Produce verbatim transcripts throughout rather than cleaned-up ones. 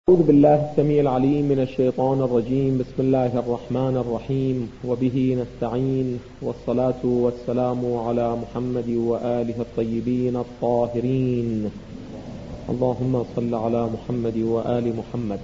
أعوذ بالله السميع العليم من الشيطان الرجيم. بسم الله الرحمن الرحيم، وبه نستعين، والصلاة والسلام على محمد وآله الطيبين الطاهرين. اللهم صل على محمد وآل محمد.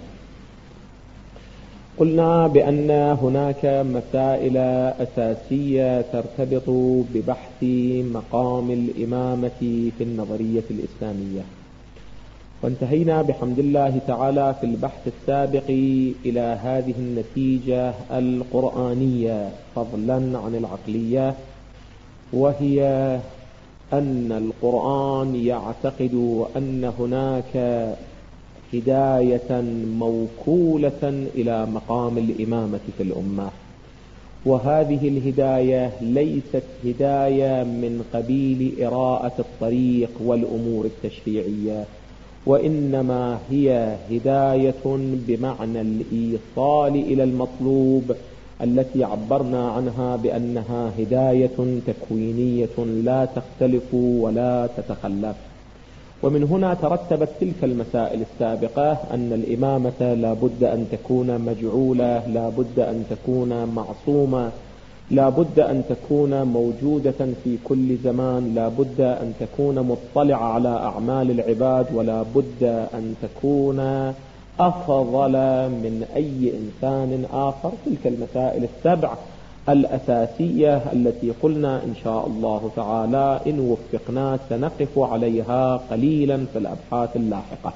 قلنا بأن هناك مسائل أساسية ترتبط ببحث مقام الإمامة في النظرية الإسلامية، وانتهينا بحمد الله تعالى في البحث السابق إلى هذه النتيجة القرآنية فضلا عن العقلية، وهي أن القرآن يعتقد أن هناك هداية موكولة إلى مقام الإمامة في الأمة، وهذه الهداية ليست هداية من قبيل إراءة الطريق والأمور التشريعية، وإنما هي هداية بمعنى الإيصال إلى المطلوب، التي عبرنا عنها بأنها هداية تكوينية لا تختلف ولا تتخلف. ومن هنا ترتبت تلك المسائل السابقة أن الإمامة لا بد أن تكون مجعولة، لا بد أن تكون معصومة، لا بد أن تكون موجودة في كل زمان، لا بد أن تكون مطلعة على أعمال العباد، ولا بد أن تكون أفضل من أي إنسان آخر. تلك المسائل السبع الأساسية التي قلنا إن شاء الله تعالى إن وفقنا سنقف عليها قليلا في الأبحاث اللاحقة.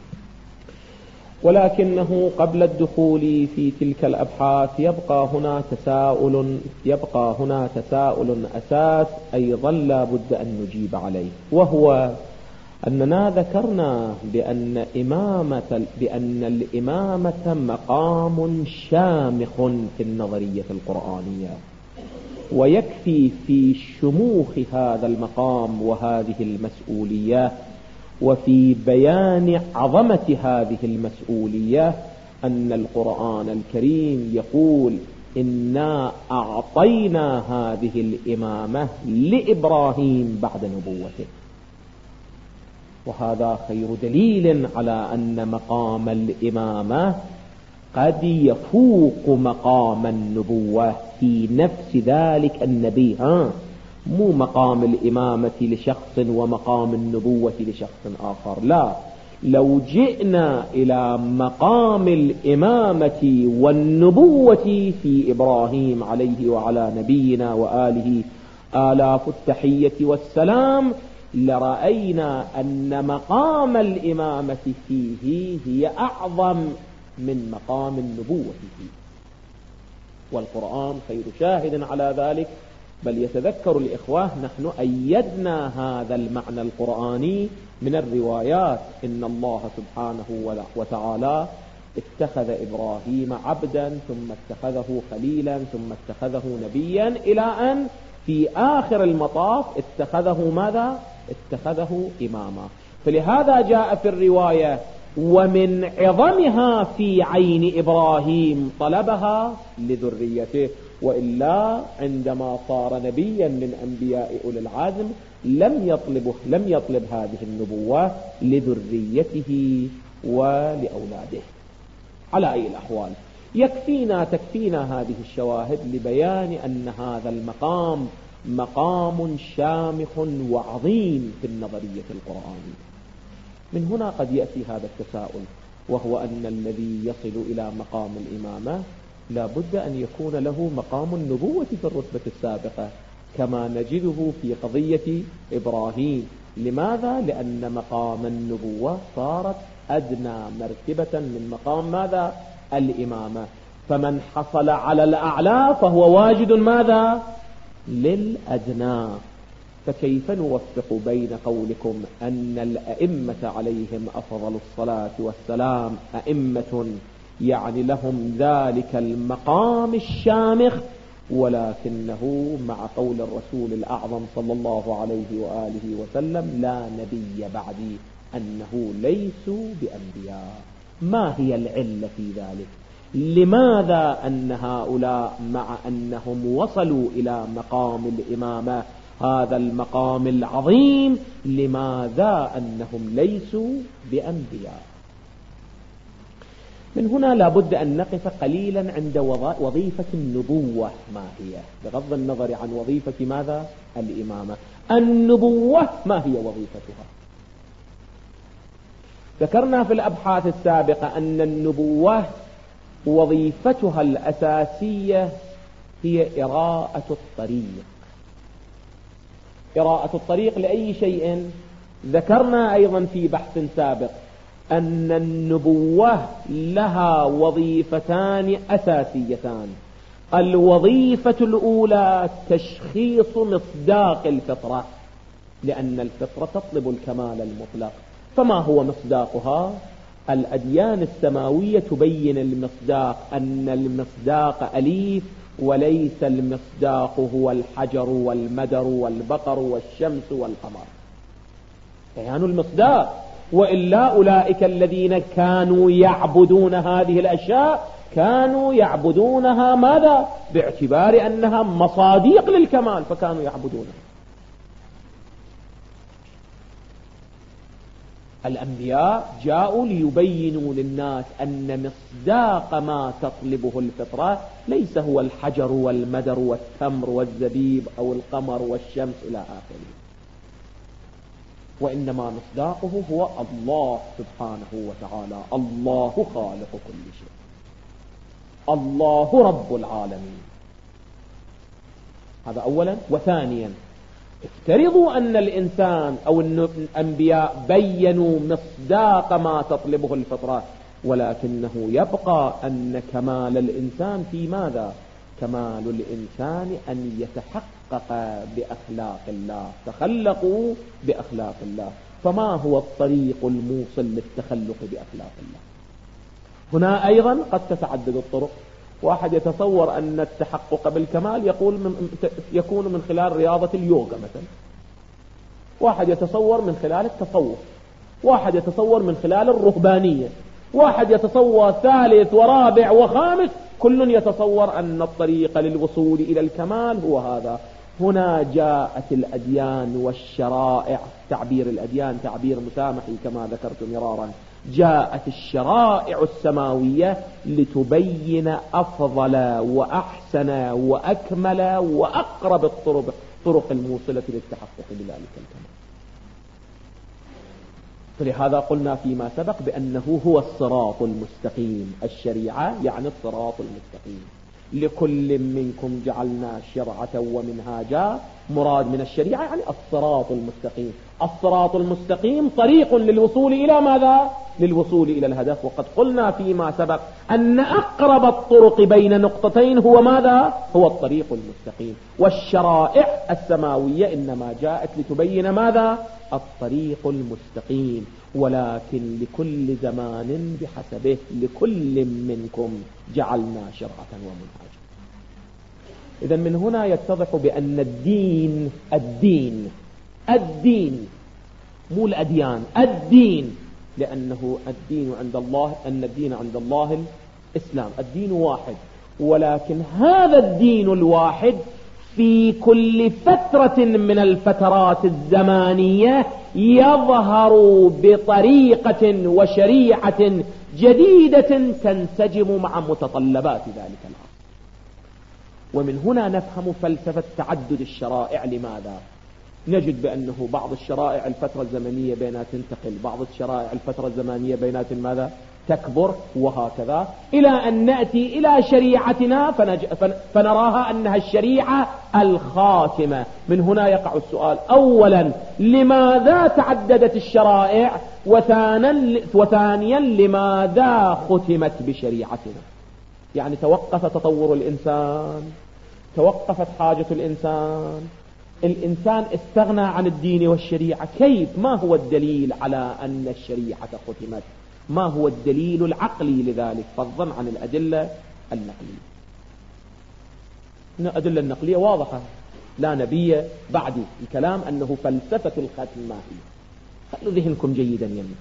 ولكنه قبل الدخول في تلك الأبحاث يبقى هنا تساؤل يبقى هنا تساؤل أساس أيضا لا بد أن نجيب عليه، وهو أننا ذكرنا بأن إمامة بأن الإمامة مقام شامخ في النظرية القرآنية، ويكفي في شموخ هذا المقام وهذه المسؤولية وفي بيان عظمة هذه المسؤولية أن القرآن الكريم يقول إنا أعطينا هذه الإمامة لإبراهيم بعد نبوته، وهذا خير دليل على أن مقام الإمامة قد يفوق مقام النبوة في نفس ذلك النبي، ها مو مقام الإمامة لشخص ومقام النبوة لشخص آخر، لا، لو جئنا إلى مقام الإمامة والنبوة في إبراهيم عليه وعلى نبينا وآله آلاف التحية والسلام لرأينا أن مقام الإمامة فيه هي أعظم من مقام النبوة فيه، والقرآن خير شاهد على ذلك. بل يتذكر الإخوة نحن أيدنا هذا المعنى القرآني من الروايات. إن الله سبحانه وتعالى اتخذ إبراهيم عبدا ثم اتخذه خليلا ثم اتخذه نبيا، إلى أن في آخر المطاف اتخذه ماذا؟ اتخذه إماما. فلهذا جاء في الرواية ومن عظمها في عين إبراهيم طلبها لذريته، وإلا عندما صار نبيا من أنبياء أولي العزم لم يطلب لم يطلب هذه النبوة لذريته ولأولاده. على أي الأحوال يكفينا تكفينا هذه الشواهد لبيان أن هذا المقام مقام شامخ وعظيم في النظرية القرآنية. من هنا قد يأتي هذا التساؤل، وهو أن الذي يصل إلى مقام الإمامة لا بد أن يكون له مقام النبوة في الرتبة السابقة كما نجده في قضية إبراهيم. لماذا؟ لأن مقام النبوة صارت أدنى مرتبة من مقام ماذا؟ الإمامة. فمن حصل على الأعلى فهو واجد ماذا؟ للأدنى. فكيف نوفق بين قولكم أن الأئمة عليهم أفضل الصلاة والسلام أئمة يعني لهم ذلك المقام الشامخ، ولكنه مع قول الرسول الأعظم صلى الله عليه وآله وسلم لا نبي بعدي أنه ليسوا بأنبياء؟ ما هي العلة في ذلك؟ لماذا أن هؤلاء مع أنهم وصلوا إلى مقام الإمامة هذا المقام العظيم لماذا أنهم ليسوا بأنبياء؟ من هنا لابد أن نقف قليلا عند وظيفة النبوة ما هي، بغض النظر عن وظيفة ماذا؟ الإمامة. النبوة ما هي وظيفتها؟ ذكرنا في الأبحاث السابقة أن النبوة وظيفتها الأساسية هي إراءة الطريق. إراءة الطريق لأي شيء؟ ذكرنا أيضا في بحث سابق أن النبوة لها وظيفتان أساسيتان. الوظيفة الأولى تشخيص مصداق الفطرة، لأن الفطرة تطلب الكمال المطلق. فما هو مصداقها؟ الأديان السماوية تبين المصداق، أن المصداق أليف، وليس المصداق هو الحجر والمدر والبقر والشمس والقمر. بيان المصداق، وإلا أولئك الذين كانوا يعبدون هذه الأشياء كانوا يعبدونها ماذا؟ باعتبار أنها مصاديق للكمال فكانوا يعبدونها. الأنبياء جاءوا ليبينوا للناس أن مصداق ما تطلبه الفطرة ليس هو الحجر والمدر والتمر والزبيب أو القمر والشمس إلى آخره، وإنما مصداقه هو الله سبحانه وتعالى. الله خالق كل شيء، الله رب العالمين. هذا أولا. وثانيا، افترضوا أن الإنسان أو الأنبياء بيّنوا مصداق ما تطلبه الفطرة، ولكنه يبقى أن كمال الإنسان في ماذا؟ كمال الإنسان أن يتحقق بأخلاق الله، تخلقوا بأخلاق الله. فما هو الطريق الموصل للتخلق بأخلاق الله؟ هنا أيضا قد تتعدد الطرق. واحد يتصور أن التحقق بالكمال يقول من يكون من خلال رياضة اليوغا مثلا، واحد يتصور من خلال التصوف، واحد يتصور من خلال الرهبانية، واحد يتصور ثالث ورابع وخامس، كل يتصور أن الطريق للوصول إلى الكمال هو هذا. هنا جاءت الأديان والشرائع، تعبير الأديان تعبير مسامحي كما ذكرت مرارا، جاءت الشرائع السماوية لتبين أفضل وأحسن وأكمل وأقرب الطرق طرق الموصلة للتحقق بذلك الكمال. فلهذا قلنا فيما سبق بأنه هو الصراط المستقيم. الشريعة يعني الصراط المستقيم. لكل منكم جعلنا شرعة ومنهاجا، مراد من الشريعة يعني الصراط المستقيم. الصراط المستقيم طريق للوصول إلى ماذا؟ للوصول إلى الهدف. وقد قلنا فيما سبق أن أقرب الطرق بين نقطتين هو ماذا؟ هو الطريق المستقيم. والشرائع السماوية إنما جاءت لتبين ماذا؟ الطريق المستقيم. ولكن لكل زمان بحسبه، لكل منكم جعلنا شرعة ومنهاجا. إذن من هنا يتضح بأن الدين الدين الدين مو الأديان، الدين، لأنه الدين عند الله أن الدين عند الله الإسلام، الدين واحد. ولكن هذا الدين الواحد في كل فترة من الفترات الزمانية يظهر بطريقة وشريعة جديدة تنسجم مع متطلبات ذلك العصر. ومن هنا نفهم فلسفة تعدد الشرائع. لماذا؟ نجد بأنه بعض الشرائع الفترة الزمنية بينها تنتقل، بعض الشرائع الفترة الزمنية بينها ماذا؟ تكبر، وهكذا إلى أن نأتي إلى شريعتنا فنج... فنراها أنها الشريعة الخاتمة. من هنا يقع السؤال: أولا لماذا تعددت الشرائع؟ وثانيا, وثانيا لماذا ختمت بشريعتنا؟ يعني توقف تطور الإنسان، توقفت حاجة الإنسان، الإنسان استغنى عن الدين والشريعة. كيف؟ ما هو الدليل على أن الشريعة ختمت؟ ما هو الدليل العقلي لذلك فضلا عن الأدلة النقلية؟ الأدلة النقلية واضحة، لا نبي بعدي. الكلام أنه فلسفة الختم ما هي؟ خلوا ذهنكم جيدا يمين.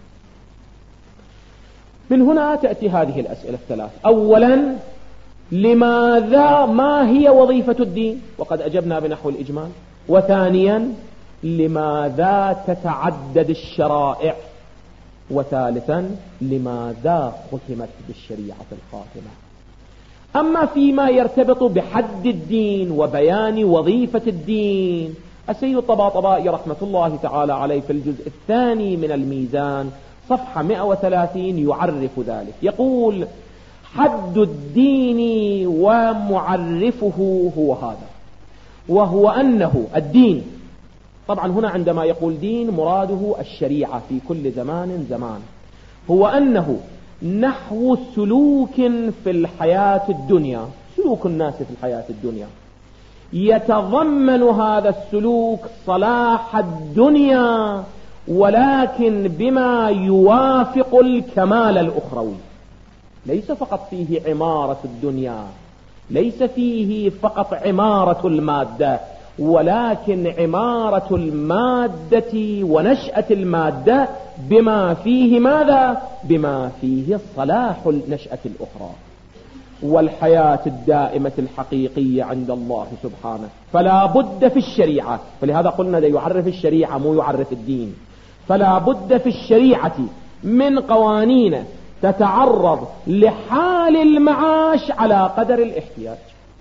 من هنا تأتي هذه الأسئلة الثلاث. أولا لماذا؟ ما هي وظيفة الدين؟ وقد أجبنا بنحو الإجمال. وثانيا لماذا تتعدد الشرائع؟ وثالثا لماذا ختمت بالشريعة الخاتمة. أما فيما يرتبط بحد الدين وبيان وظيفة الدين، السيد الطباطبائي رحمة الله تعالى عليه في الجزء الثاني من الميزان صفحة مئة وثلاثين يعرف ذلك، يقول: حد الدين ومعرفه هو هذا، وهو أنه الدين، طبعا هنا عندما يقول دين مراده الشريعة في كل زمان زمان، هو أنه نحو سلوك في الحياة الدنيا، سلوك الناس في الحياة الدنيا، يتضمن هذا السلوك صلاح الدنيا ولكن بما يوافق الكمال الأخروي. ليس فقط فيه عمارة الدنيا، ليس فيه فقط عمارة المادة، ولكن عمارة المادة ونشأة المادة بما فيه ماذا؟ بما فيه صلاح النشأة الأخرى والحياة الدائمة الحقيقية عند الله سبحانه. فلا بد في الشريعة، فلهذا قلنا ده يعرف الشريعة مو يعرف الدين، فلا بد في الشريعة من قوانين تتعرض لحال المعاش على قدر الاحتياج.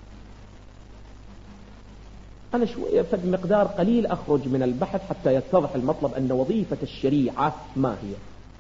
أنا شوية في مقدار قليل أخرج من البحث حتى يتضح المطلب أن وظيفة الشريعة ما هي.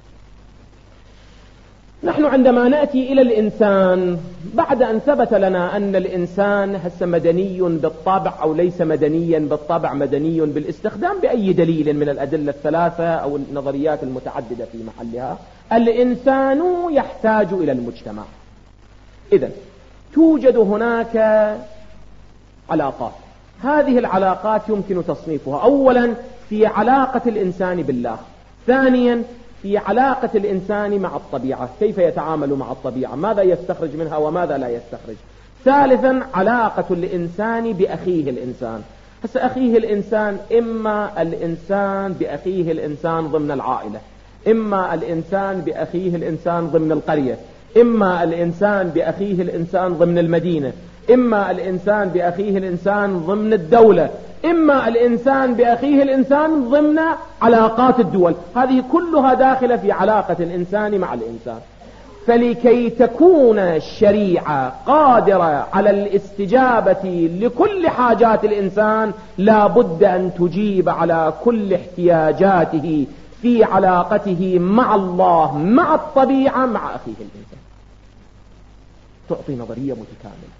نحن عندما نأتي إلى الإنسان بعد أن ثبت لنا أن الإنسان هسه مدني بالطبع أو ليس مدنيا بالطبع، مدني بالاستخدام بأي دليل من الأدلة الثلاثة أو النظريات المتعددة في محلها، الإنسان يحتاج إلى المجتمع. إذن توجد هناك علاقات، هذه العلاقات يمكن تصنيفها أولا في علاقة الإنسان بالله، ثانيا في علاقة الإنسان مع الطبيعة، كيف يتعامل مع الطبيعة، ماذا يستخرج منها وماذا لا يستخرج، ثالثا علاقة الإنسان بأخيه الإنسان. هسه أخيه الإنسان إما الإنسان بأخيه الإنسان ضمن العائلة، إما الإنسان بأخيه الإنسان ضمن القرية، إما الإنسان بأخيه الإنسان ضمن المدينة، إما الإنسان بأخيه الإنسان ضمن الدولة، إما الإنسان بأخيه الإنسان ضمن علاقات الدول. هذه كلها داخلة في علاقة الإنسان مع الإنسان. فلكي تكون الشريعة قادرة على الاستجابة لكل حاجات الإنسان لا بد أن تجيب على كل احتياجاته في علاقته مع الله، مع الطبيعة، مع أخيه الإنسان، تعطي نظرية متكاملة.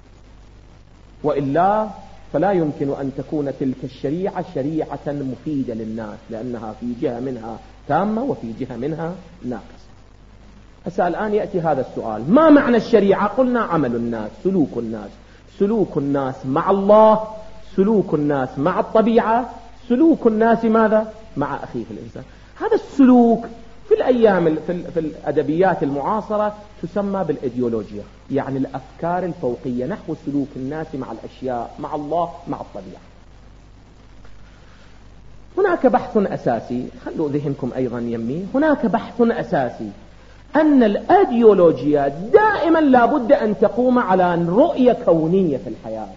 وإلا فلا يمكن أن تكون تلك الشريعة شريعة مفيدة للناس، لأنها في جهة منها تامة وفي جهة منها ناقصة. هسه الآن يأتي هذا السؤال: ما معنى الشريعة؟ قلنا عمل الناس، سلوك الناس، سلوك الناس مع الله، سلوك الناس مع الطبيعة، سلوك الناس ماذا؟ مع أخيه الإنسان. هذا السلوك في الأيام في الأدبيات المعاصرة تسمى بالإيديولوجيا، يعني الأفكار الفوقية نحو سلوك الناس مع الأشياء، مع الله، مع الطبيعة. هناك بحث أساسي، خلوا ذهنكم أيضا يمي، هناك بحث أساسي أن الأيديولوجيا دائما لابد أن تقوم على رؤية كونية في الحياة.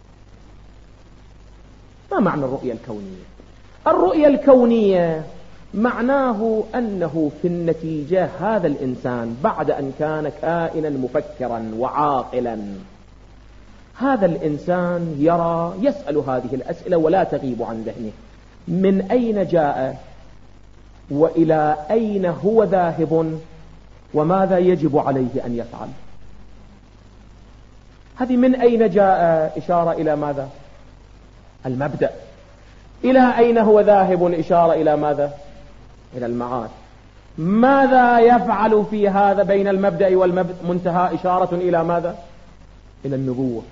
ما معنى الرؤية الكونية؟ الرؤية الكونية معناه أنه في النتيجة هذا الإنسان بعد أن كان كائنا مفكرا وعاقلا، هذا الإنسان يرى، يسأل هذه الأسئلة ولا تغيب عن ذهنه: من أين جاء وإلى أين هو ذاهب وماذا يجب عليه أن يفعل. هذه من أين جاء إشارة إلى ماذا؟ المبدأ. إلى أين هو ذاهب إشارة إلى ماذا؟ إلى المعاد. ماذا يفعل في هذا بين المبدأ والمنتهى؟ إشارة إلى ماذا؟ إلى النبوة.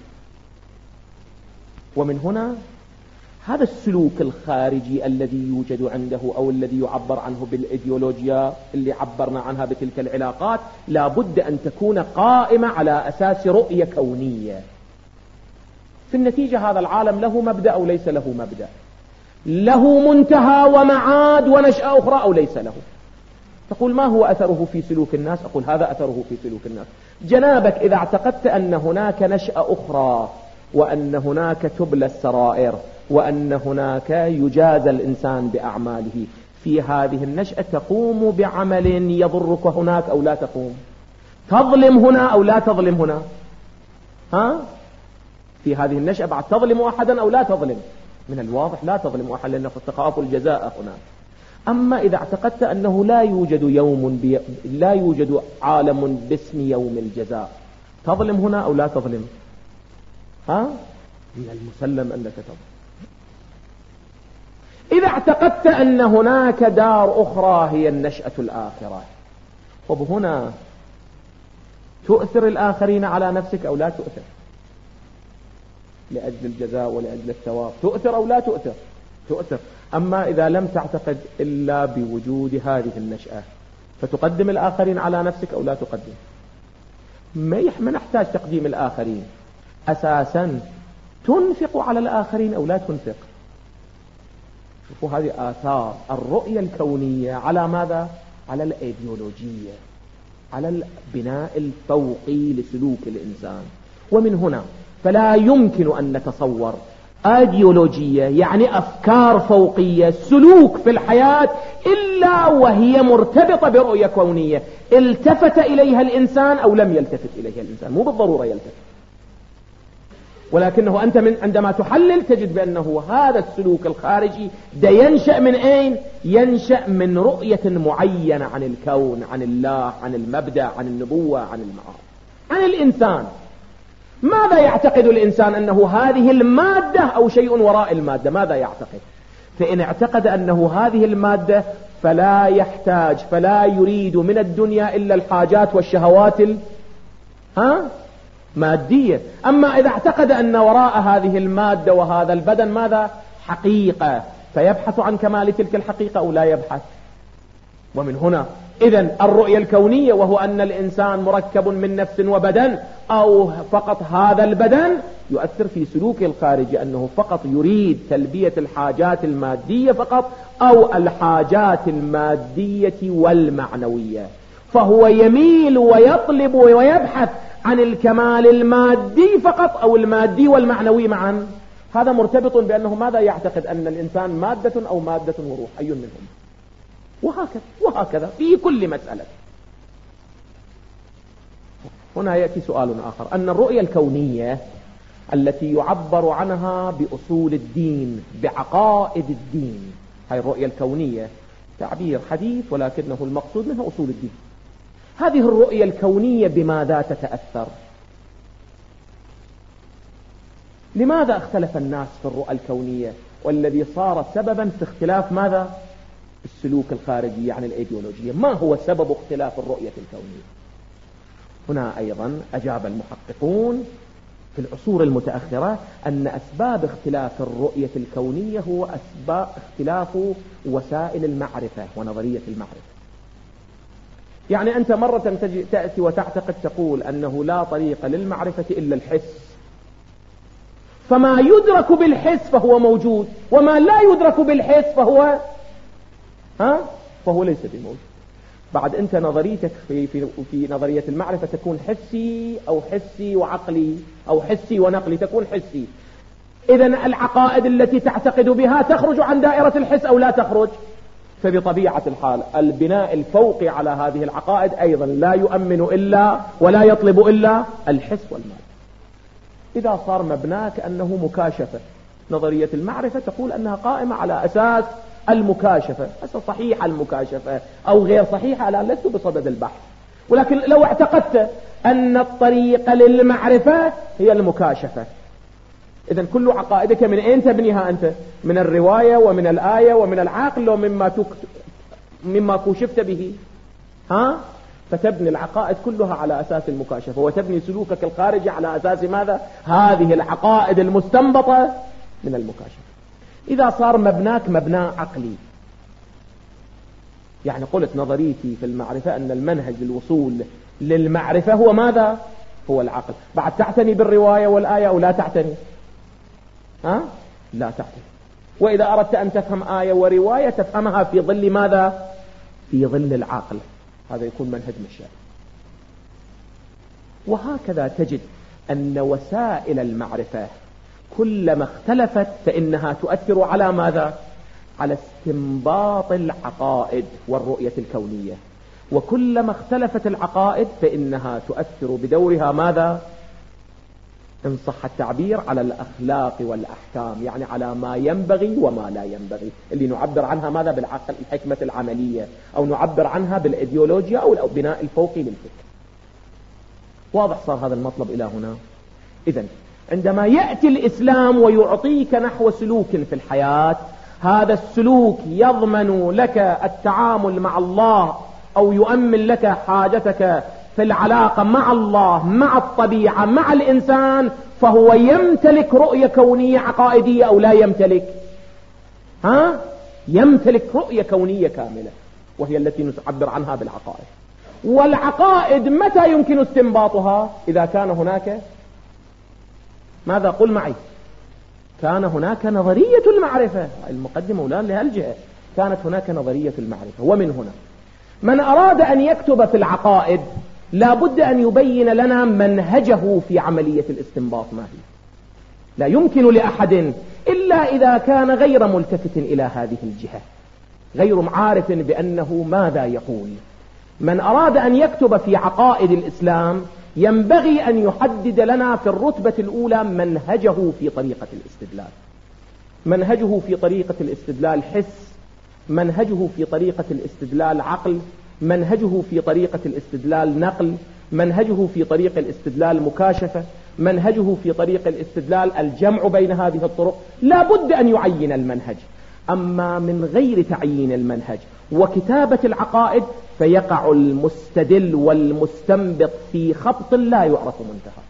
ومن هنا هذا السلوك الخارجي الذي يوجد عنده أو الذي يعبر عنه بالإيديولوجيا اللي عبرنا عنها بتلك العلاقات لا بد أن تكون قائمة على أساس رؤية كونية. في النتيجة هذا العالم له مبدأ أو ليس له مبدأ، له منتهى ومعاد ونشأة أخرى أو ليس له. تقول ما هو أثره في سلوك الناس؟ أقول هذا أثره في سلوك الناس. جنابك إذا اعتقدت أن هناك نشأة أخرى وأن هناك تبلى السرائر وأن هناك يجازى الإنسان بأعماله، في هذه النشأة تقوم بعمل يضرك هناك أو لا تقوم، تظلم هنا أو لا تظلم هنا، ها؟ في هذه النشأة بعد تظلم أحدا أو لا تظلم؟ من الواضح لا تظلم أحدا، لأنك تخاف الجزاء هناك. أما إذا اعتقدت أنه لا يوجد يوم بي... لا يوجد عالم باسم يوم الجزاء، تظلم هنا أو لا تظلم؟ ها؟ من المسلم أنك تظلم. إذا اعتقدت أن هناك دار أخرى هي النشأة الآخرة، وبهنا تؤثر الآخرين على نفسك أو لا تؤثر؟ لأجل الجزاء ولأجل الثواب تؤثر أو لا تؤثر؟ تؤثر. أما إذا لم تعتقد إلا بوجود هذه النشأة، فتقدم الآخرين على نفسك أو لا تقدم؟ ما نحتاج تقديم الآخرين، أساسا تنفق على الآخرين أو لا تنفق؟ شوفوا هذه آثار الرؤية الكونية على ماذا؟ على الأيديولوجية، على البناء الفوقي لسلوك الإنسان. ومن هنا فلا يمكن أن نتصور أيديولوجية يعني أفكار فوقية سلوك في الحياة إلا وهي مرتبطة برؤية كونية التفت إليها الإنسان أو لم يلتفت إليها الإنسان. مو بالضرورة يلتفت، ولكنه أنت من عندما تحلل تجد بأنه هذا السلوك الخارجي ده ينشأ من أين؟ ينشأ من رؤية معينة عن الكون، عن الله، عن المبدأ، عن النبوة، عن المعارف، عن الإنسان. ماذا يعتقد الإنسان؟ أنه هذه المادة أو شيء وراء المادة. ماذا يعتقد؟ فإن اعتقد أنه هذه المادة فلا يحتاج فلا يريد من الدنيا إلا الحاجات والشهوات ال... ها؟ مادية. أما إذا اعتقد أن وراء هذه المادة وهذا البدن ماذا؟ حقيقة، فيبحث عن كمال تلك الحقيقة أو لا يبحث؟ ومن هنا إذن الرؤية الكونية، وهو أن الإنسان مركب من نفس وبدن أو فقط هذا البدن، يؤثر في سلوكه الخارجي أنه فقط يريد تلبية الحاجات المادية فقط أو الحاجات المادية والمعنوية، فهو يميل ويطلب ويبحث عن الكمال المادي فقط أو المادي والمعنوي معا. هذا مرتبط بأنه ماذا يعتقد؟ أن الإنسان مادة أو مادة وروح، أي منهم؟ وهكذا وهكذا في كل مسألة. هنا يأتي سؤال آخر، أن الرؤية الكونية التي يعبر عنها بأصول الدين، بعقائد الدين، هاي الرؤية الكونية تعبير حديث ولكنه المقصود منها أصول الدين. هذه الرؤية الكونية بماذا تتأثر؟ لماذا اختلف الناس في الرؤى الكونية، والذي صار سببا في اختلاف ماذا؟ السلوك الخارجي يعني الأيديولوجية. ما هو سبب اختلاف الرؤية الكونية؟ هنا أيضا أجاب المحققون في العصور المتأخرة أن أسباب اختلاف الرؤية الكونية هو أسباب اختلاف وسائل المعرفة ونظرية المعرفة. يعني أنت مرة تجي تأتي وتعتقد تقول أنه لا طريق للمعرفة إلا الحس، فما يدرك بالحس فهو موجود، وما لا يدرك بالحس فهو ها فهو ليس بموجود. بعد أنت نظريتك في, في, في نظرية المعرفة تكون حسي أو حسي وعقلي أو حسي ونقلي، تكون حسي. إذن العقائد التي تعتقد بها تخرج عن دائرة الحس أو لا تخرج؟ فبطبيعة الحال البناء الفوقي على هذه العقائد أيضا لا يؤمن إلا ولا يطلب إلا الحس والمال. إذا صار مبناك أنه مكاشفة، نظرية المعرفة تقول أنها قائمة على أساس المكاشفة، أساس صحيح المكاشفة أو غير صحيحة، أنا لست بصدد البحث. ولكن لو اعتقدت أن الطريق للمعرفة هي المكاشفة، إذن كل عقائدك من أين تبنيها أنت؟ من الرواية ومن الآية ومن العقل ومما تك... مما كشفت به، ها؟ فتبني العقائد كلها على أساس المكاشفة، وتبني سلوكك الخارجي على أساس ماذا؟ هذه العقائد المستنبطة من المكاشفة. إذا صار مبناك مبنى عقلي، يعني قلت نظريتي في المعرفة أن المنهج للوصول للمعرفة هو ماذا؟ هو العقل. بعد تعتني بالرواية والآية أو لا تعتني؟ ها؟ لا تعتني. وإذا أردت أن تفهم آية ورواية تفهمها في ظل ماذا؟ في ظل العقل. هذا يكون منهج مشاء. وهكذا تجد أن وسائل المعرفة كلما اختلفت فإنها تؤثر على ماذا؟ على استنباط العقائد والرؤية الكونية، وكلما اختلفت العقائد فإنها تؤثر بدورها ماذا؟ إن صح التعبير على الأخلاق والأحكام، يعني على ما ينبغي وما لا ينبغي، اللي نعبر عنها ماذا؟ بالعقل، الحكمة العملية، أو نعبر عنها بالإيديولوجيا أو البناء الفوقي للفكر. واضح صار هذا المطلب إلى هنا؟ إذن عندما يأتي الإسلام ويعطيك نحو سلوك في الحياة، هذا السلوك يضمن لك التعامل مع الله أو يؤمن لك حاجتك في العلاقة مع الله، مع الطبيعة، مع الإنسان، فهو يمتلك رؤية كونية عقائدية أو لا يمتلك؟ ها؟ يمتلك رؤية كونية كاملة، وهي التي نعبر عنها بالعقائد. والعقائد متى يمكن استنباطها؟ إذا كان هناك ماذا؟ قل معي. كان هناك نظرية المعرفة، المقدمة ولا لهالجهة، كانت هناك نظرية المعرفة. ومن هنا من أراد أن يكتب في العقائد لا بد أن يبين لنا منهجه في عملية الاستنباط ما هي. لا يمكن لأحد إلا إذا كان غير ملتفت إلى هذه الجهة، غير عارف بأنه ماذا يقول. من أراد أن يكتب في عقائد الإسلام ينبغي أن يحدد لنا في الرتبة الأولى منهجه في طريقة الاستدلال. منهجه في طريقة الاستدلال حس، منهجه في طريقة الاستدلال عقل، منهجه في طريقة الاستدلال نقل، منهجه في طريق الاستدلال مكاشفة، منهجه في طريق الاستدلال الجمع بين هذه الطرق. لا بد أن يعين المنهج. أما من غير تعيين المنهج وكتابة العقائد فيقع المستدل والمستنبط في خبط لا يعرف منتهى.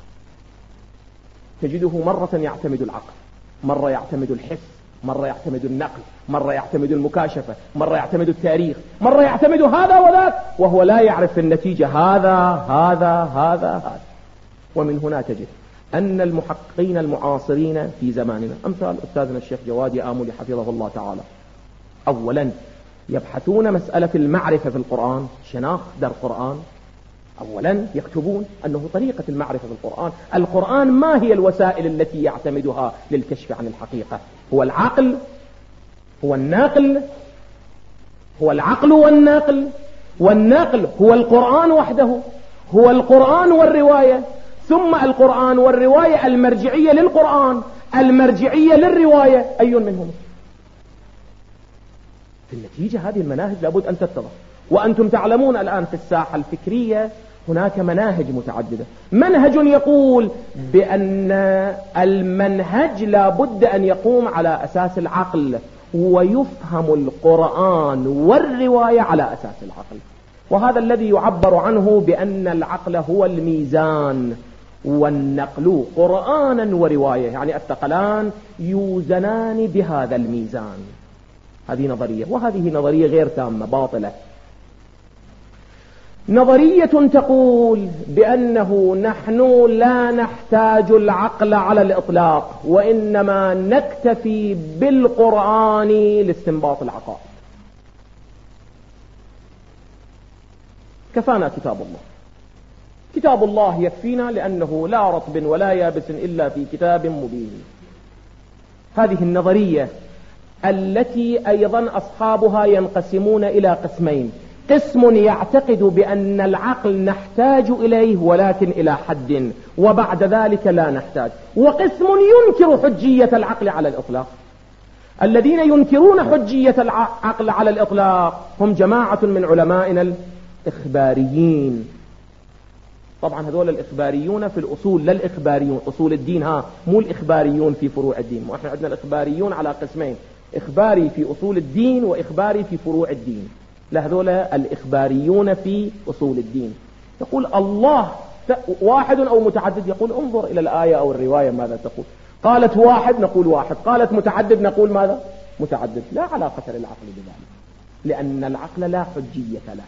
تجده مرة يعتمد العقل، مرة يعتمد الحس، مرة يعتمد النقل، مرة يعتمد المكاشفة، مرة يعتمد التاريخ، مرة يعتمد هذا وذاك، وهو لا يعرف في النتيجة هذا هذا هذا هذا. ومن هنا تجد أن المحققين المعاصرين في زماننا أمثال أستاذنا الشيخ جواد آملي حفظه الله تعالى، أولا يبحثون مسألة المعرفة في القرآن، شناخ در قرآن. أولا يكتبون أنه طريقة المعرفة في القرآن، القرآن ما هي الوسائل التي يعتمدها للكشف عن الحقيقة؟ هو العقل، هو الناقل، هو العقل والناقل، والناقل هو القرآن وحده، هو القرآن والرواية، ثم القرآن والرواية المرجعية للقرآن، المرجعية للرواية، أي منهم؟ في النتيجة هذه المناهج لابد أن تتضح. وأنتم تعلمون الآن في الساحة الفكرية هناك مناهج متعددة. منهج يقول بأن المنهج لابد أن يقوم على أساس العقل، ويفهم القرآن والرواية على أساس العقل، وهذا الذي يعبر عنه بأن العقل هو الميزان والنقل قرآنا ورواية، يعني الثقلان يوزنان بهذا الميزان. هذه نظرية، وهذه نظرية غير تامة باطلة. نظرية تقول بأنه نحن لا نحتاج العقل على الإطلاق، وإنما نكتفي بالقرآن لاستنباط العقائد. كفانا كتاب الله، كتاب الله يكفينا لأنه لا رطب ولا يابس إلا في كتاب مبين. هذه النظرية التي أيضا أصحابها ينقسمون إلى قسمين: قسم يعتقد بأن العقل نحتاج إليه ولكن إلى حد، وبعد ذلك لا نحتاج، وقسم ينكر حجية العقل على الإطلاق. الذين ينكرون حجية العقل على الإطلاق هم جماعة من علمائنا الإخباريين. طبعا هذول الإخباريون في الأصول، لا الإخباريون أصول الدين، ها مو الإخباريون في فروع الدين. وإحنا عندنا الإخباريون على قسمين: إخباري في أصول الدين وإخباري في فروع الدين. لهذول الإخباريون في أصول الدين. يقول الله واحد أو متعدد، يقول انظر إلى الآية أو الرواية ماذا تقول. قالت واحد نقول واحد، قالت متعدد نقول ماذا؟ متعدد. لا علاقة للعقل بذلك، لأن العقل لا حجية له.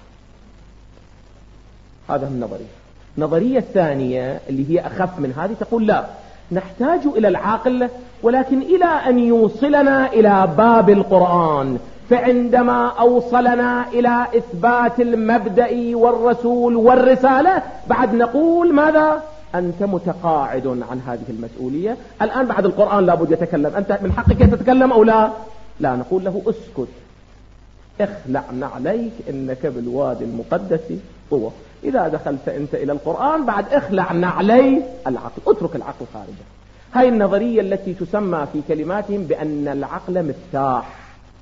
هذا النظرية. النظرية الثانية اللي هي أخف من هذه تقول لا، نحتاج إلى العقل ولكن إلى أن يوصلنا إلى باب القرآن، فعندما أوصلنا إلى إثبات المبدأ والرسول والرسالة بعد نقول ماذا؟ أنت متقاعد عن هذه المسؤولية. الآن بعد القرآن لابد يتكلم، أنت من حقك تتكلم أو لا؟ لا، نقول له اسكت، اخلع نعليك إنك بالوادي المقدس طوى. إذا دخلت أنت إلى القرآن بعد اخلع نعلي العقل، اترك العقل خارجه. هاي النظرية التي تسمى في كلماتهم بأن العقل مفتاح.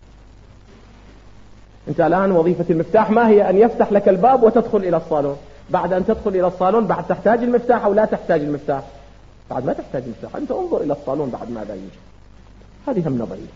أنت الآن وظيفة المفتاح ما هي؟ أن يفتح لك الباب وتدخل إلى الصالون. بعد أن تدخل إلى الصالون بعد تحتاج المفتاح أو لا تحتاج المفتاح؟ بعد ما تحتاج المفتاح. أنت انظر إلى الصالون بعد ماذا يوجد. هذه هم نظرية.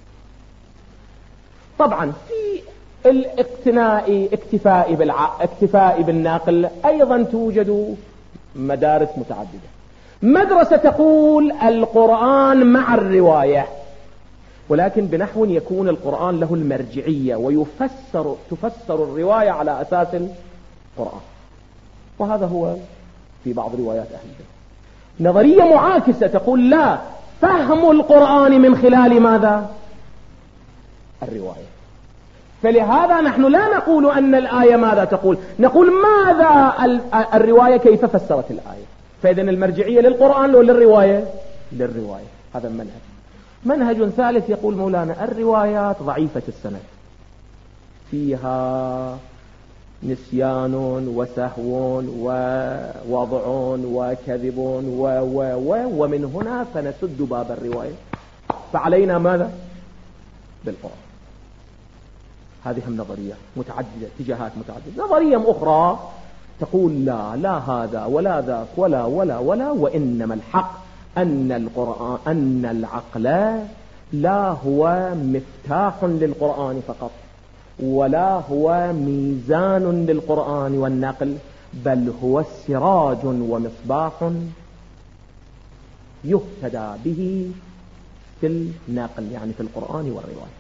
طبعا في الاقتناء اكتفاء بالع... اكتفاء بالناقل أيضا توجد مدارس متعددة. مدرسة تقول القرآن مع الرواية، ولكن بنحو يكون القرآن له المرجعية ويفسر تفسر الرواية على أساس القرآن، وهذا هو في بعض روايات أهل البيت. نظرية معاكسة تقول لا، فهم القرآن من خلال ماذا؟ الرواية. فلهذا نحن لا نقول أن الآية ماذا تقول، نقول ماذا الرواية كيف فسرت الآية. فإذن المرجعية للقرآن وللرواية؟ للرواية. هذا منهج. منهج ثالث يقول مولانا الروايات ضعيفة السند، فيها نسيان وسهو ووضع وكذب و و و ومن هنا فنسد باب الرواية، فعلينا ماذا؟ بالقرآن. هذه هم نظرية متعددة، اتجاهات متعددة. نظرية أخرى تقول لا لا هذا ولا ذاك ولا ولا ولا وإنما الحق أن القرآن أن العقل لا هو مفتاح للقرآن فقط، ولا هو ميزان للقرآن والنقل، بل هو سراج ومصباح يهتدى به في النقل، يعني في القرآن والرواية.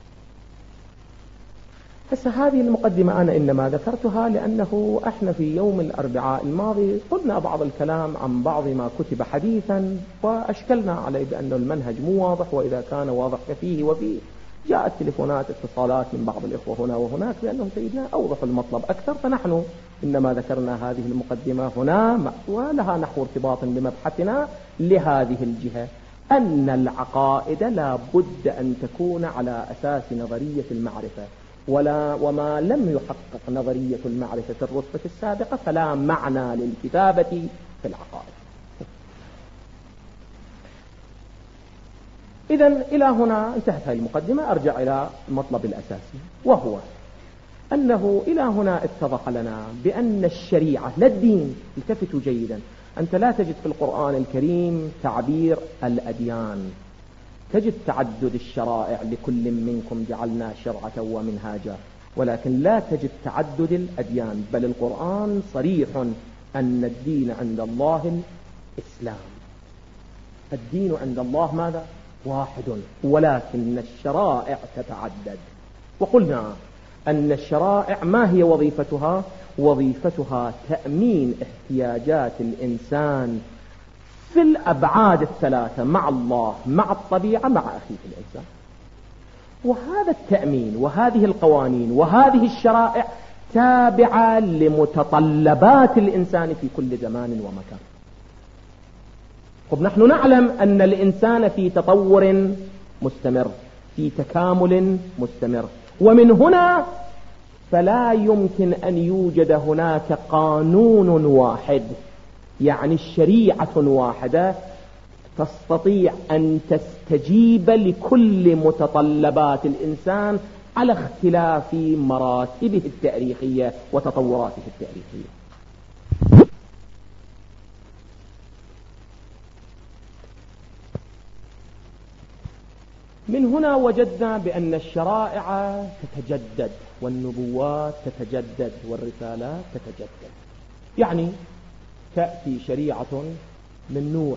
هسه هذه المقدمة أنا إنما ذكرتها لأنه احنا في يوم الأربعاء الماضي قلنا بعض الكلام عن بعض ما كتب حديثا، وأشكلنا عليه بأن المنهج مو واضح، وإذا كان واضح فيه وفيه. جاءت تليفونات اتصالات من بعض الإخوة هنا وهناك بأنهم سيدنا أوضح المطلب أكثر، فنحن إنما ذكرنا هذه المقدمة هنا ولها نحو ارتباط بمبحثنا لهذه الجهة، أن العقائد لا بد أن تكون على أساس نظرية المعرفة، ولا وما لم يحقق نظرية المعرفة الرتبة السابقة فلا معنى للكتابة في العقائد. إذن إلى هنا انتهت هذه المقدمة. أرجع إلى المطلب الأساسي، وهو أنه إلى هنا اتضح لنا بأن الشريعة لا الدين. التفتوا جيدا، أنت لا تجد في القرآن الكريم تعبير الأديان، تجد تعدد الشرائع، لكل منكم جعلنا شرعة ومنهاجا، ولكن لا تجد تعدد الأديان، بل القرآن صريح أن الدين عند الله الإسلام. الدين عند الله ماذا؟ واحد، ولكن الشرائع تتعدد. وقلنا أن الشرائع ما هي وظيفتها؟ وظيفتها تأمين احتياجات الإنسان في الأبعاد الثلاثة، مع الله، مع الطبيعة، مع أخيه الإنسان. وهذا التأمين وهذه القوانين وهذه الشرائع تابعة لمتطلبات الإنسان في كل زمان ومكان. طب نحن نعلم أن الإنسان في تطور مستمر، في تكامل مستمر، ومن هنا فلا يمكن أن يوجد هناك قانون واحد، يعني الشريعة واحدة تستطيع أن تستجيب لكل متطلبات الإنسان على اختلاف مراتبه التاريخية وتطوراته التاريخية. من هنا وجدنا بأن الشرائع تتجدد، والنبوات تتجدد، والرسالات تتجدد. يعني تأتي شريعة من نوح،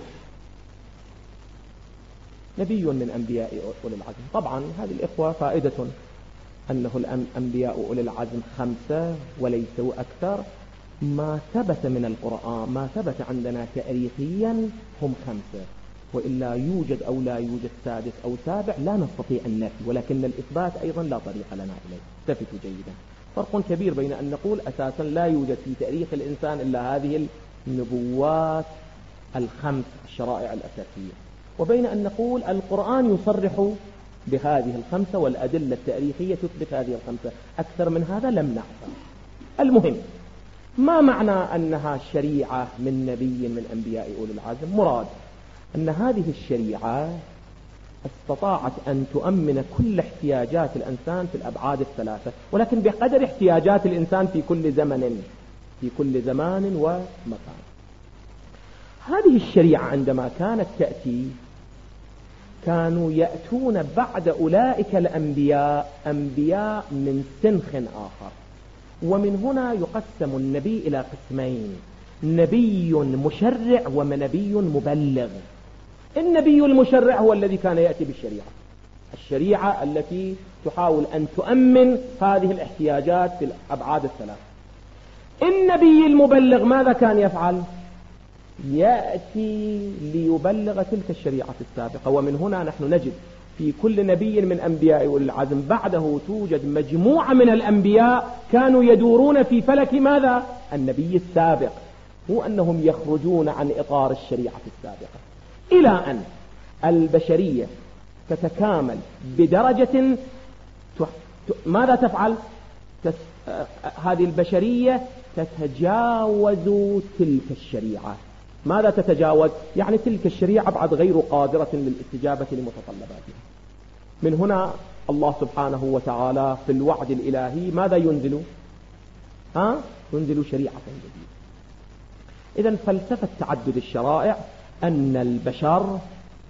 نبي من أنبياء أولي العزم. طبعا هذه الإخوة فائدة أنه الأنبياء أولي العزم خمسة وليسوا أكثر. ما ثبت من القرآن، ما ثبت عندنا تاريخيا هم خمسة، وإلا يوجد أو لا يوجد سادس أو سابع لا نستطيع أن نفي، ولكن الإثبات أيضا لا طريق لنا إليه. التفتوا جيدا، فرق كبير بين أن نقول أساسا لا يوجد في تاريخ الإنسان إلا هذه النبوات الخمس الشرائع الأساسية، وبين أن نقول القرآن يصرح بهذه الخمسة، والأدلة التاريخية تثبت هذه الخمسة. أكثر من هذا لم نعلم. المهم، ما معنى أنها شريعة من نبي من أنبياء أولي العزم؟ مراد أن هذه الشريعة استطاعت أن تؤمن كل احتياجات الإنسان في الأبعاد الثلاثة، ولكن بقدر احتياجات الإنسان في كل زمن في كل زمان ومكان. هذه الشريعة عندما كانت تأتي كانوا يأتون بعد أولئك الأنبياء أنبياء من سنخ آخر، ومن هنا يقسم النبي إلى قسمين: نبي مشرع ونبي مبلغ. النبي المشرع هو الذي كان يأتي بالشريعة، الشريعة التي تحاول أن تؤمن هذه الاحتياجات في الأبعاد الثلاث. النبي المبلغ ماذا كان يفعل؟ يأتي ليبلغ تلك الشريعة السابقة. ومن هنا نحن نجد في كل نبي من أنبياء أولي العزم بعده توجد مجموعة من الأنبياء كانوا يدورون في فلك ماذا؟ النبي السابق، هو أنهم يخرجون عن إطار الشريعة السابقة، إلى أن البشرية تتكامل بدرجة ماذا تفعل؟ تس... هذه البشرية تتجاوز تلك الشريعة. ماذا تتجاوز؟ يعني تلك الشريعة بعد غير قادرة للاستجابة لمتطلباتها. من هنا الله سبحانه وتعالى في الوعد الإلهي ماذا ينزل؟ ها؟ ينزل شريعة جديدة. إذن فلسفة تعدد الشرائع أن البشر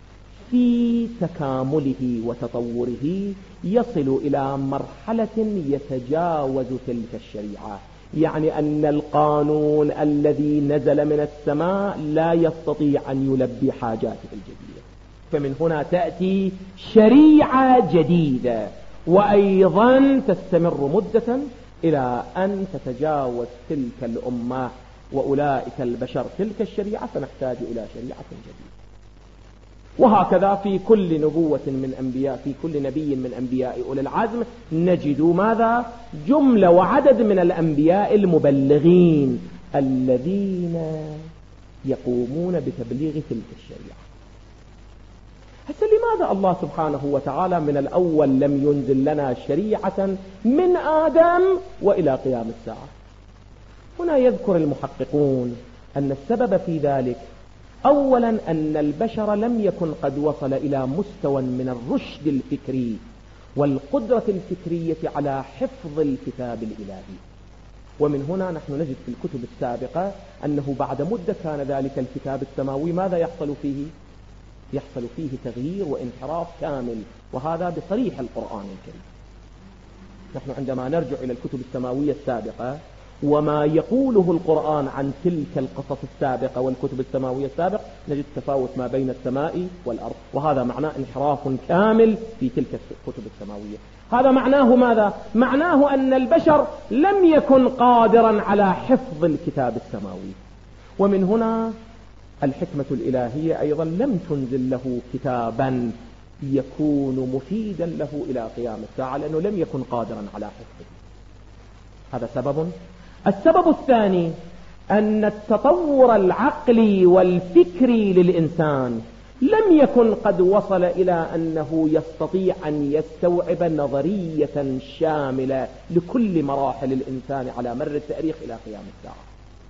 في تكامله وتطوره يصل إلى مرحلة يتجاوز تلك الشريعة، يعني أن القانون الذي نزل من السماء لا يستطيع أن يلبي حاجاته الجديدة، فمن هنا تأتي شريعة جديدة، وأيضا تستمر مدة إلى أن تتجاوز تلك الأمة وأولئك البشر تلك الشريعة، فنحتاج إلى شريعة جديدة. وهكذا في كل نبوة من أنبياء في كل نبي من أنبياء أولي العزم نجد ماذا؟ جملة وعدد من الأنبياء المبلغين الذين يقومون بتبليغ تلك الشريعة. هسه لماذا الله سبحانه وتعالى من الأول لم ينزل لنا شريعة من آدم وإلى قيام الساعة؟ هنا يذكر المحققون أن السبب في ذلك أولا أن البشر لم يكن قد وصل إلى مستوى من الرشد الفكري والقدرة الفكرية على حفظ الكتاب الإلهي. ومن هنا نحن نجد في الكتب السابقة أنه بعد مدة كان ذلك الكتاب السماوي ماذا يحصل فيه؟ يحصل فيه تغيير وانحراف كامل، وهذا بصريح القرآن الكريم. نحن عندما نرجع إلى الكتب السماوية السابقة وما يقوله القرآن عن تلك القصص السابقة والكتب السماوية السابقة نجد تفاوت ما بين السماء والأرض، وهذا معناه انحراف كامل في تلك الكتب السماوية. هذا معناه ماذا؟ معناه أن البشر لم يكن قادرا على حفظ الكتاب السماوي. ومن هنا الحكمة الإلهية أيضا لم تنزل له كتابا يكون مفيدا له إلى قيام الساعة، لأنه لم يكن قادرا على حفظه. هذا سبب. السبب الثاني أن التطور العقلي والفكري للإنسان لم يكن قد وصل إلى أنه يستطيع أن يستوعب نظرية شاملة لكل مراحل الإنسان على مر التاريخ إلى قيام الساعة.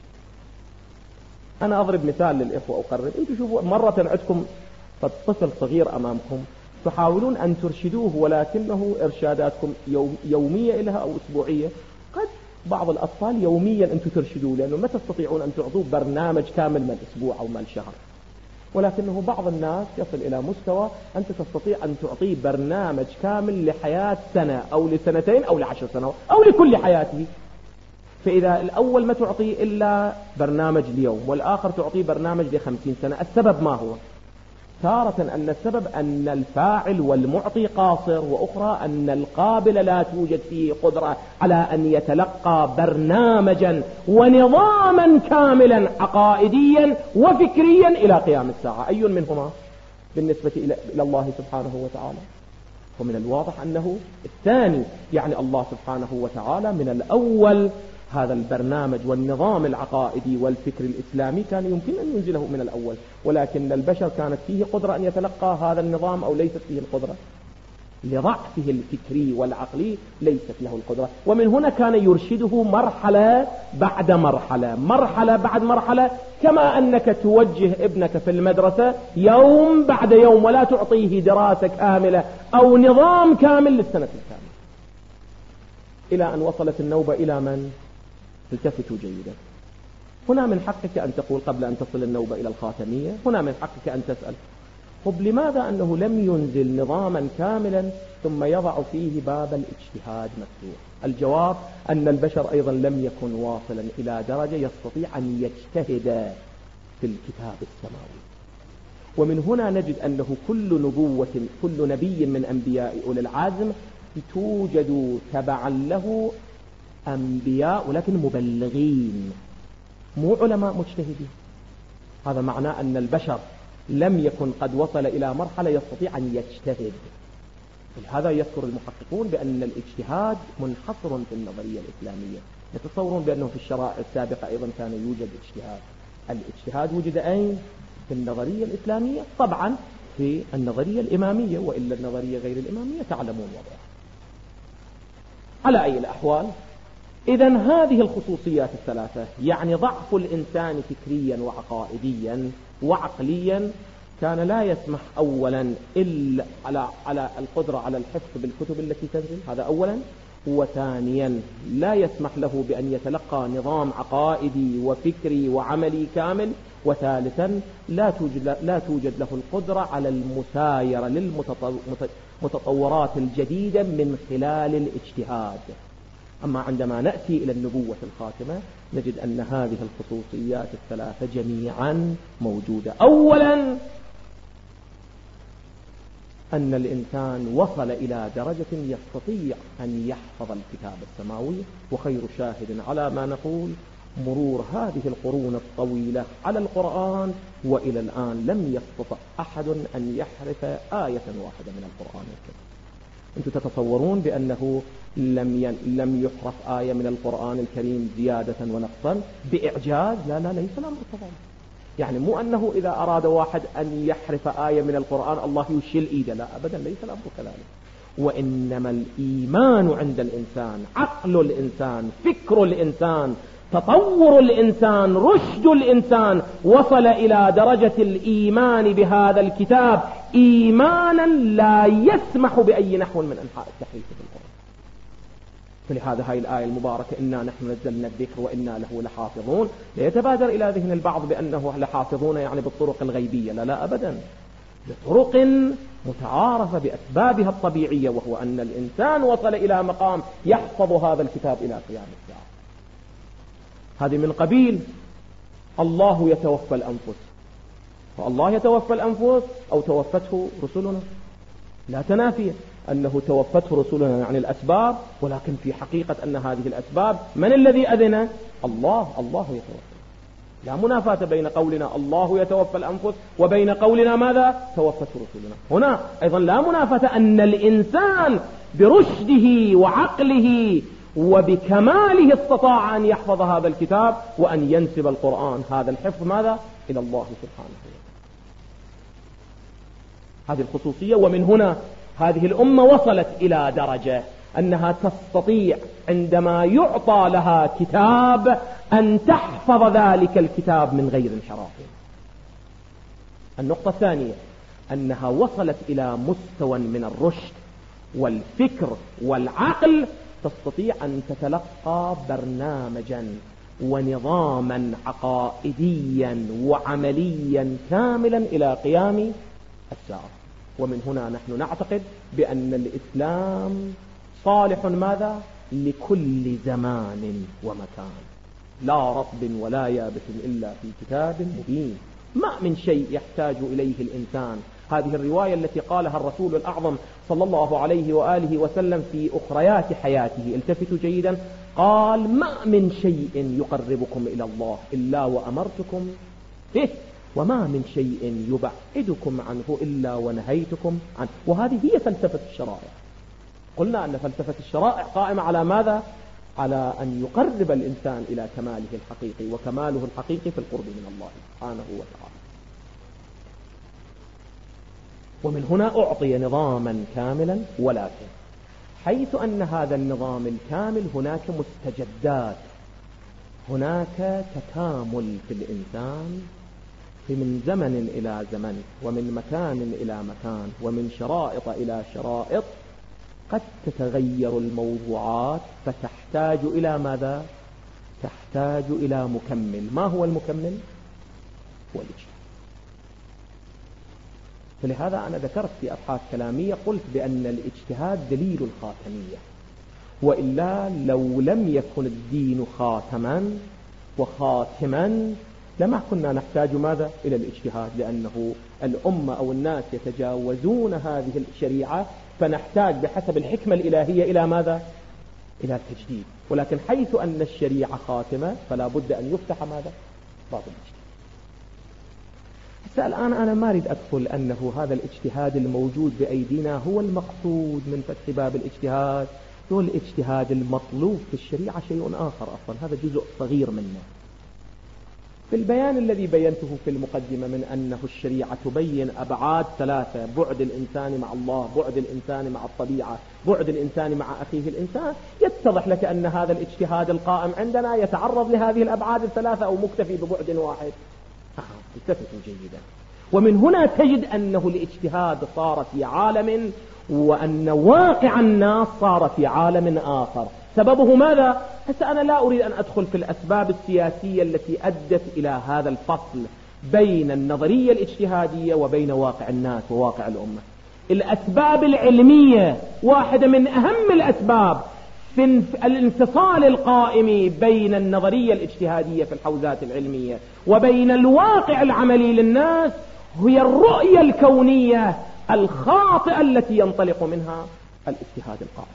أنا أضرب مثال للإخوة أقرب. أنتم شوفوا مرة عندكم طفل صغير أمامكم تحاولون أن ترشدوه، ولكنه إرشاداتكم يومية لها أو أسبوعية. قد بعض الأطفال يوميا أنتم ترشدوه، لأنه ما تستطيعون أن تعطوه برنامج كامل من أسبوع أو من شهر، ولكنه بعض الناس يصل إلى مستوى أنت تستطيع أن تعطيه برنامج كامل لحياة سنة أو لسنتين أو لعشر سنوات أو لكل حياته. فإذا الأول ما تعطيه إلا برنامج اليوم والآخر تعطيه برنامج لخمسين سنة، السبب ما هو؟ تارة أن السبب أن الفاعل والمعطي قاصر، وأخرى أن القابل لا توجد فيه قدرة على أن يتلقى برنامجا ونظاما كاملا عقائديا وفكريا إلى قيام الساعة. أي منهما بالنسبة إلى الله سبحانه وتعالى؟ ومن الواضح أنه الثاني، يعني الله سبحانه وتعالى من الأول هذا البرنامج والنظام العقائدي والفكر الإسلامي كان يمكن أن ينزله من الأول، ولكن البشر كانت فيه قدرة أن يتلقى هذا النظام أو ليست فيه القدرة. لضعفه الفكري والعقلي ليست له القدرة. ومن هنا كان يرشده مرحلة بعد مرحلة مرحلة بعد مرحلة، كما أنك توجه ابنك في المدرسة يوم بعد يوم ولا تعطيه دراسة كاملة أو نظام كامل للسنة الكاملة، إلى أن وصلت النوبة إلى من؟ التفتوا جيدا. هنا من حقك أن تقول قبل أن تصل النوبة إلى الخاتمية، هنا من حقك أن تسأل طب لماذا أنه لم ينزل نظاما كاملا ثم يضع فيه باب الاجتهاد مفتوح؟ الجواب أن البشر أيضا لم يكن واصلا إلى درجة يستطيع أن يجتهد في الكتاب السماوي. ومن هنا نجد أنه كل نبوة كل نبي من أنبياء أولي العزم توجد تبعا له أنبياء ولكن مبلغين، مو علماء مجتهدين. هذا معناه أن البشر لم يكن قد وصل إلى مرحلة يستطيع أن يجتهد. ولهذا يذكر المحققون بأن الاجتهاد منحصر في النظرية الإسلامية. يتصورون بأنه في الشرائع السابقة أيضا كان يوجد اجتهاد. الاجتهاد وجد أين؟ في النظرية الإسلامية، طبعا في النظرية الإمامية، وإلا النظرية غير الإمامية تعلمون وضعها. على أي الأحوال، إذن هذه الخصوصيات الثلاثة، يعني ضعف الإنسان فكريا وعقائديا وعقليا، كان لا يسمح أولا إلا على على القدرة على الحفظ بالكتب التي تنزل، هذا أولا. وثانيا لا يسمح له بأن يتلقى نظام عقائدي وفكري وعملي كامل. وثالثا لا توجد لا توجد له القدرة على المسايرة للمتطورات الجديدة من خلال الاجتهاد. أما عندما نأتي إلى النبوة الخاتمة نجد أن هذه الخصوصيات الثلاثة جميعا موجودة. أولا أن الإنسان وصل إلى درجة يستطيع أن يحفظ الكتاب السماوي، وخير شاهد على ما نقول مرور هذه القرون الطويلة على القرآن، وإلى الآن لم يستطع أحد أن يحرف آية واحدة من القرآن الكريم. أنتم تتصورون بأنه لم ين... لم يحرف آية من القرآن الكريم زيادة ونقصا بإعجاز؟ لا لا ليس الأمر كذلك. يعني مو أنه إذا أراد واحد أن يحرف آية من القرآن الله يشيل إيده، لا أبدا ليس الأمر كذلك. وإنما الإيمان عند الإنسان، عقل الإنسان، فكر الإنسان، تطور الإنسان، رشد الإنسان وصل إلى درجة الإيمان بهذا الكتاب إيمانا لا يسمح بأي نحو من أنحاء التحريف في القرآن. فلهذا هاي الآية المباركة إنا نحن نزلنا الذكر وإنا له لحافظون، ليتبادر إلى ذهن البعض بأنه لحافظون يعني بالطرق الغيبية. لا لا أبدا، بطرق متعارفة بأسبابها الطبيعية، وهو أن الإنسان وصل إلى مقام يحفظ هذا الكتاب إلى قيام الساعة. هذه من قبيل الله يتوفى الأنفس، فالله يتوفى الأنفس أو توفته رسلنا، لا تنافي أنه توفته رسلنا يعني الأسباب، ولكن في حقيقة أن هذه الأسباب من الذي أذن؟ الله الله يتوفى. لا منافاة بين قولنا الله يتوفى الأنفس وبين قولنا ماذا؟ توفته رسلنا. هنا أيضا لا منافاة أن الإنسان برشده وعقله وبكماله استطاع أن يحفظ هذا الكتاب وأن ينسب القرآن هذا الحفظ ماذا؟ إلى الله سبحانه وتعالى. هذه الخصوصية. ومن هنا هذه الأمة وصلت إلى درجة أنها تستطيع عندما يعطى لها كتاب أن تحفظ ذلك الكتاب من غير انحراف. النقطة الثانية أنها وصلت إلى مستوى من الرشد والفكر والعقل تستطيع أن تتلقى برنامجا ونظاما عقائديا وعمليا كاملا إلى قيام الساعة. ومن هنا نحن نعتقد بأن الإسلام صالح ماذا؟ لكل زمان ومكان، لا رطب ولا يابس إلا في كتاب مبين. ما من شيء يحتاج إليه الإنسان. هذه الرواية التي قالها الرسول الأعظم صلى الله عليه وآله وسلم في أخريات حياته، التفتوا جيدا، قال ما من شيء يقربكم إلى الله إلا وأمرتكم به، وما من شيء يبعدكم عنه إلا ونهيتكم عنه. وهذه هي فلسفة الشرائع. قلنا أن فلسفة الشرائع قائمة على ماذا؟ على أن يقرب الإنسان إلى كماله الحقيقي، وكماله الحقيقي في القرب من الله سبحانه وتعالى. ومن هنا أعطي نظاما كاملا، ولكن حيث أن هذا النظام الكامل هناك مستجدات، هناك تكامل في الإنسان من زمن إلى زمن، ومن مكان إلى مكان، ومن شرائط إلى شرائط، قد تتغير الموضوعات فتحتاج إلى ماذا؟ تحتاج إلى مكمل. ما هو المكمل؟ هو الاجتهاد. فلهذا أنا ذكرت في أبحاث كلامية قلت بأن الاجتهاد دليل الخاتمية، وإلا لو لم يكن الدين خاتما وخاتما لما كنا نحتاج ماذا؟ إلى الاجتهاد، لأنه الأمة أو الناس يتجاوزون هذه الشريعة، فنحتاج بحسب الحكمة الإلهية إلى ماذا؟ إلى التجديد. ولكن حيث أن الشريعة خاتمة فلا بد أن يفتح ماذا؟ باب الاجتهاد. الآن أنا ما أريد أدخل أنه هذا الاجتهاد الموجود بأيدينا هو المقصود من فتح باب الاجتهاد، هو الاجتهاد المطلوب في الشريعة شيء آخر أصلا، هذا جزء صغير منه. في البيان الذي بينته في المقدمة من أنه الشريعة تبين أبعاد ثلاثة: بعد الإنسان مع الله، بعد الإنسان مع الطبيعة، بعد الإنسان مع أخيه الإنسان، يتضح لك أن هذا الاجتهاد القائم عندنا يتعرض لهذه الأبعاد الثلاثة أو مكتفي ببعد واحد. التفتوا جيدا. ومن هنا تجد أنه الاجتهاد صار في عالم، وأن واقع الناس صار في عالم آخر. سببه ماذا؟ هسه أنا لا أريد أن أدخل في الأسباب السياسية التي أدت إلى هذا الفصل بين النظرية الاجتهادية وبين واقع الناس وواقع الأمة. الأسباب العلمية واحدة من أهم الأسباب في الانفصال القائم بين النظرية الاجتهادية في الحوزات العلمية وبين الواقع العملي للناس، هي الرؤية الكونية الخاطئة التي ينطلق منها الاجتهاد القائم،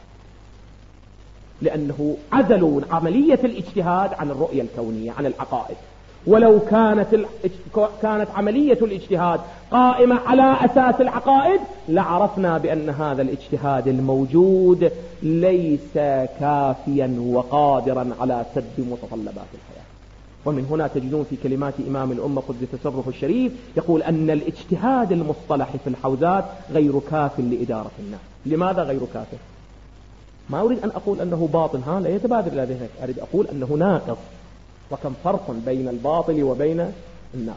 لأنه عزلوا عملية الاجتهاد عن الرؤية الكونية، عن العقائد. ولو كانت كانت عملية الاجتهاد قائمة على أساس العقائد لعرفنا بأن هذا الاجتهاد الموجود ليس كافيا وقادرا على سد متطلبات الحياة. ومن هنا تجدون في كلمات إمام الأمة قدس سره الشريف يقول أن الاجتهاد المصطلحي في الحوزات غير كاف لإدارة الناس. لماذا غير كاف؟ ما أريد أن أقول أنه باطل، ها لا يتبادر إلى ذهنك، أريد أقول أنه ناقص، وكم فرق بين الباطل وبين الناقص.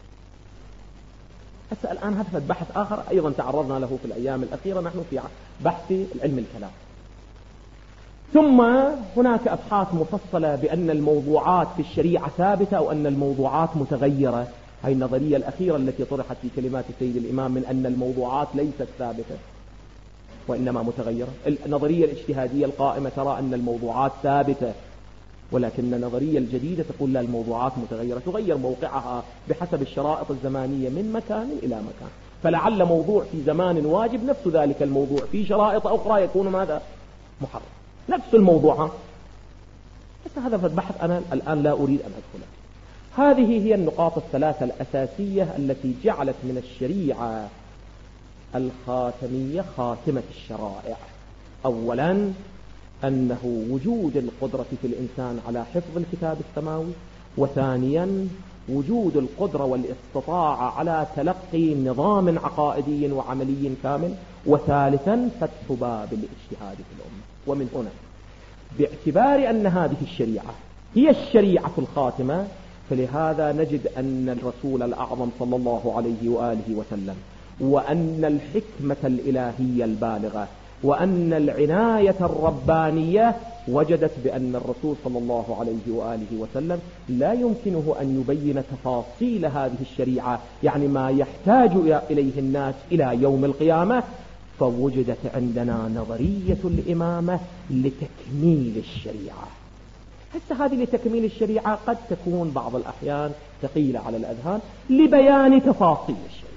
هسه الآن هذا بحث آخر أيضا تعرضنا له في الأيام الأخيرة، نحن في بحث العلم الكلام. ثم هناك أبحاث مفصلة بأن الموضوعات في الشريعة ثابتة أو أن الموضوعات متغيرة. هذه النظرية الأخيرة التي طرحت في كلمات السيد الإمام من أن الموضوعات ليست ثابتة وإنما متغيرة. النظرية الاجتهادية القائمة ترى أن الموضوعات ثابتة، ولكن النظرية الجديدة تقول لا، الموضوعات متغيرة، تغير موقعها بحسب الشرائط الزمانية من مكان إلى مكان. فلعل موضوع في زمان واجب نفس ذلك الموضوع في شرائط أخرى يكون ماذا؟ محرم، نفس الموضوع. بس هذا البحث أنا الآن لا أريد أن أدخله. هذه هي النقاط الثلاثة الأساسية التي جعلت من الشريعة الخاتمية خاتمة الشرائع. أولا أنه وجود القدرة في الإنسان على حفظ الكتاب السماوي، وثانيا وجود القدرة والاستطاعة على تلقي نظام عقائدي وعملي كامل، وثالثا فتح باب الاجتهاد في الأمة. ومن هنا باعتبار أن هذه الشريعة هي الشريعة الخاتمة، فلهذا نجد أن الرسول الأعظم صلى الله عليه وآله وسلم، وأن الحكمة الإلهية البالغة، وأن العناية الربانية وجدت بأن الرسول صلى الله عليه وآله وسلم لا يمكنه أن يبين تفاصيل هذه الشريعة، يعني ما يحتاج إليه الناس إلى يوم القيامة، فوجدت عندنا نظرية الإمامة لتكميل الشريعة. حتى هذه لتكميل الشريعة قد تكون بعض الأحيان ثقيلة على الأذهان لبيان تفاصيل الشريعة.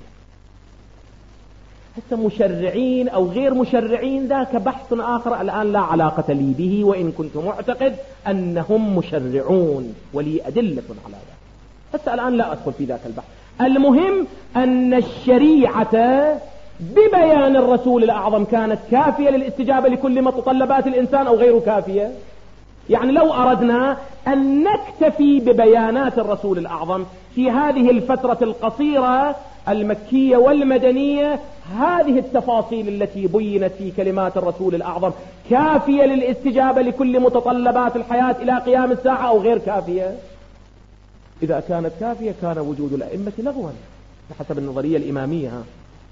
حتى مشرعين أو غير مشرعين ذاك بحث آخر الآن لا علاقة لي به، وإن كنت معتقد أنهم مشرعون ولي أدلة على ذلك، حتى الآن لا أدخل في ذاك البحث. المهم أن الشريعة ببيان الرسول الأعظم كانت كافية للاستجابة لكل متطلبات الإنسان أو غير كافية. يعني لو أردنا أن نكتفي ببيانات الرسول الأعظم في هذه الفترة القصيرة المكية والمدنية، هذه التفاصيل التي بينت في كلمات الرسول الأعظم كافية للاستجابة لكل متطلبات الحياة إلى قيام الساعة أو غير كافية؟ إذا كانت كافية كان وجود الأئمة لغوا بحسب النظرية الإمامية.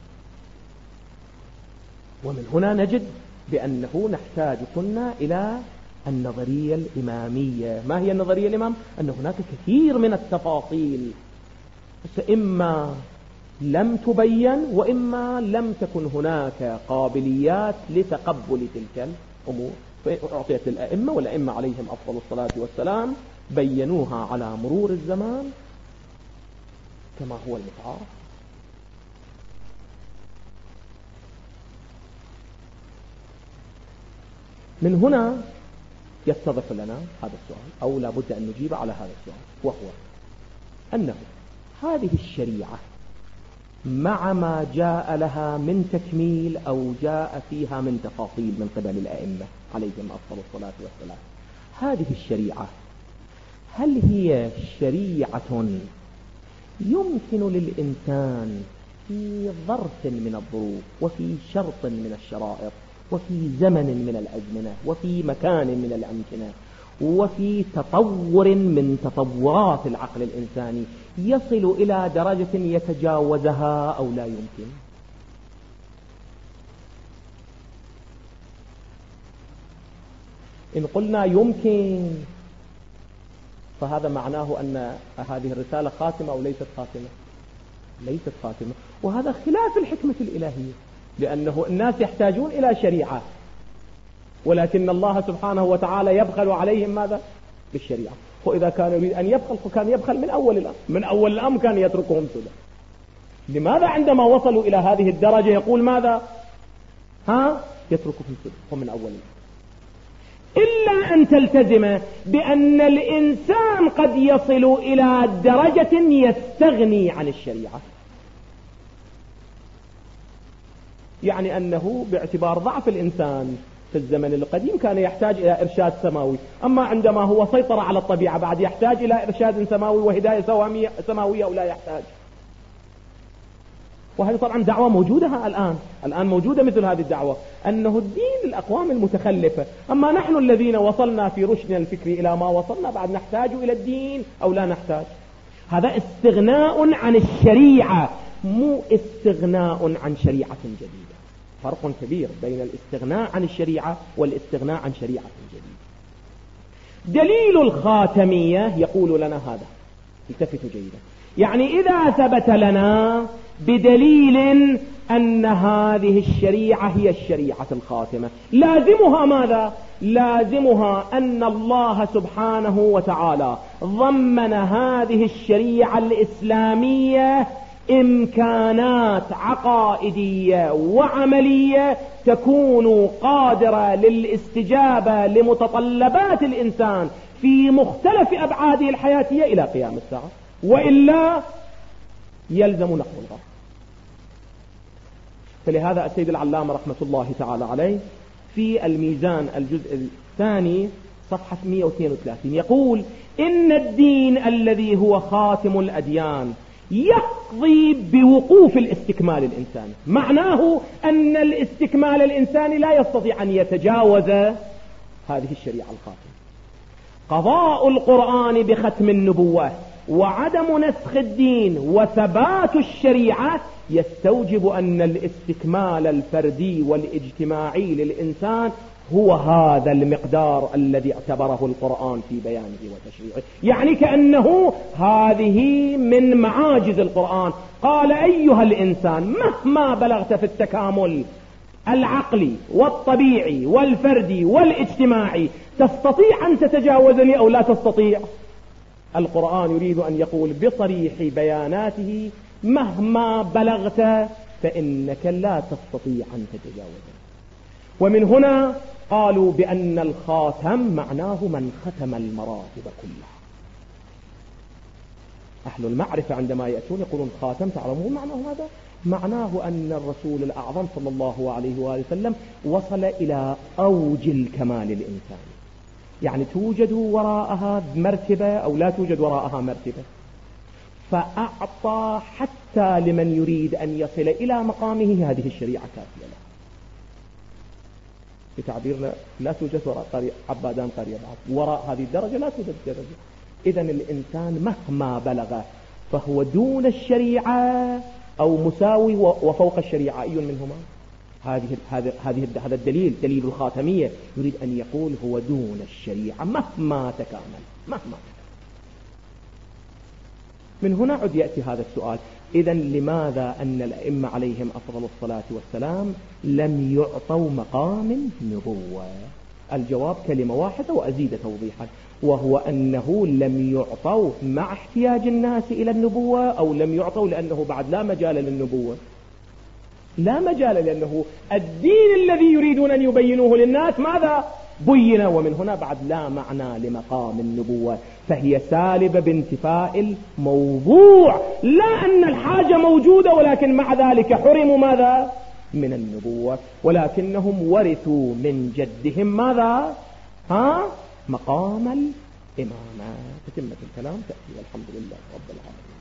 ومن هنا نجد بأنه نحتاج كنا إلى النظرية الإمامية. ما هي النظرية الإمام؟ أن هناك كثير من التفاصيل إما لم تبين وإما لم تكن هناك قابليات لتقبل تلك الأمور، فأعطيت الأئمة، والأئمة عليهم أفضل الصلاة والسلام بينوها على مرور الزمان كما هو المتعارف. من هنا يتضح لنا هذا السؤال، أو لا بد أن نجيب على هذا السؤال، وهو أنه هذه الشريعة مع ما جاء لها من تكميل أو جاء فيها من تفاصيل من قبل الأئمة عليهم أفضل الصلاة والسلام، هذه الشريعة هل هي شريعة يمكن للإنسان في ظرف من الظروف وفي شرط من الشرائط وفي زمن من الأزمنة وفي مكان من الأمكنة وفي تطور من تطورات العقل الإنساني يصل إلى درجة يتجاوزها أو لا يمكن؟ إن قلنا يمكن فهذا معناه أن هذه الرسالة خاتمة أو ليست خاتمة؟ ليست خاتمة، وهذا خلاف الحكمة الإلهية، لأنه الناس يحتاجون إلى شريعة، ولكن الله سبحانه وتعالى يبخل عليهم ماذا؟ بالشريعة. وإذا كان يريد أن يبخل فكان يبخل من أول الأمر، من أول الأمر كان يتركهم سدى. لماذا عندما وصلوا إلى هذه الدرجة يقول ماذا؟ ها؟ يتركهم سدى ومن أول الأمر، إلا أن تلتزم بأن الإنسان قد يصل إلى درجة يستغني عن الشريعة، يعني أنه باعتبار ضعف الإنسان في الزمن القديم كان يحتاج إلى إرشاد سماوي، أما عندما هو سيطر على الطبيعة بعد يحتاج إلى إرشاد سماوي وهداية سماوية أو لا يحتاج. وهذه طبعا دعوة موجودة الآن الآن موجودة مثل هذه الدعوة، أنه الدين الأقوام المتخلفة، أما نحن الذين وصلنا في رشدنا الفكري إلى ما وصلنا بعد نحتاج إلى الدين أو لا نحتاج. هذا استغناء عن الشريعة، مو استغناء عن شريعة جديدة. فرق كبير بين الاستغناء عن الشريعة والاستغناء عن شريعة جديدة. دليل الخاتمية يقول لنا هذا، التفتوا جيدا، يعني إذا ثبت لنا بدليل أن هذه الشريعة هي الشريعة الخاتمة، لازمها ماذا؟ لازمها أن الله سبحانه وتعالى ضمن هذه الشريعة الإسلامية إمكانات عقائدية وعملية تكون قادرة للاستجابة لمتطلبات الإنسان في مختلف أبعاده الحياتية إلى قيام الساعة، وإلا يلزم نقض الغرب. فلهذا السيد العلامة رحمة الله تعالى عليه في الميزان الجزء الثاني صفحة مئة واثنين وثلاثين يقول: إن الدين الذي هو خاتم الأديان يقضي بوقوف الاستكمال الإنساني. معناه أن الاستكمال الإنساني لا يستطيع أن يتجاوز هذه الشريعة الخاتمة. قضاء القرآن بختم النبوة وعدم نسخ الدين وثبات الشريعة يستوجب أن الاستكمال الفردي والاجتماعي للإنسان هو هذا المقدار الذي اعتبره القرآن في بيانه وتشريعه. يعني كأنه هذه من معاجز القرآن. قال: أيها الإنسان مهما بلغت في التكامل العقلي والطبيعي والفردي والاجتماعي تستطيع أن تتجاوزني أو لا تستطيع؟ القرآن يريد أن يقول بصريح بياناته: مهما بلغت فإنك لا تستطيع أن تتجاوزني. ومن هنا قالوا بأن الخاتم معناه من ختم المراتب كلها. أهل المعرفة عندما يأتون يقولون خاتم، تعلمون معناه ماذا؟ معناه أن الرسول الأعظم صلى الله عليه وآله وسلم وصل إلى أوج الكمال الإنساني، يعني توجد وراءها مرتبة أو لا توجد وراءها مرتبة، فأعطى حتى حتى لمن يريد أن يصل إلى مقامه هذه الشريعة كافية له. بتعبيرنا لا توجد وراء قرية عبادان قرية بعض، وراء هذه الدرجة لا توجد درجة. إذن الإنسان مهما بلغ فهو دون الشريعة أو مساوي وفوق الشريعة، أي منهما؟ هذه هذا هذه هذا الدليل دليل الخاتمية يريد أن يقول هو دون الشريعة مهما تكامل مهما تكامل. من هنا عد يأتي هذا السؤال: إذن لماذا أن الأئمة عليهم أفضل الصلاة والسلام لم يعطوا مقام نبوة؟ الجواب كلمة واحدة وأزيد توضيحا، وهو أنه لم يعطوا مع احتياج الناس إلى النبوة، أو لم يعطوا لأنه بعد لا مجال للنبوة. لا مجال، لأنه الدين الذي يريدون أن يبينوه للناس ماذا بين، ومن هنا بعد لا معنى لمقام النبوة، فهي سالبة بانتفاء الموضوع، لا أن الحاجة موجودة ولكن مع ذلك حرموا ماذا من النبوة، ولكنهم ورثوا من جدهم ماذا ها مقام الإمامة. تتمة الكلام تأتي، والحمد لله رب العالمين.